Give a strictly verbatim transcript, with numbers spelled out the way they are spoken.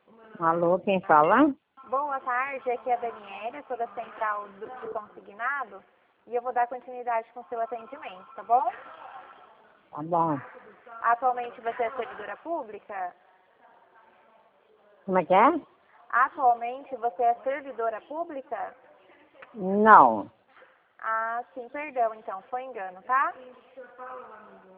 Alô, quem fala? Boa tarde, aqui é a Daniela, sou da Central do, do Consignado e eu vou dar continuidade com o seu atendimento, tá bom? Tá bom. Atualmente você é servidora pública? Como é que é? Atualmente você é servidora pública? Não. Ah, sim, perdão, então, foi engano, tá?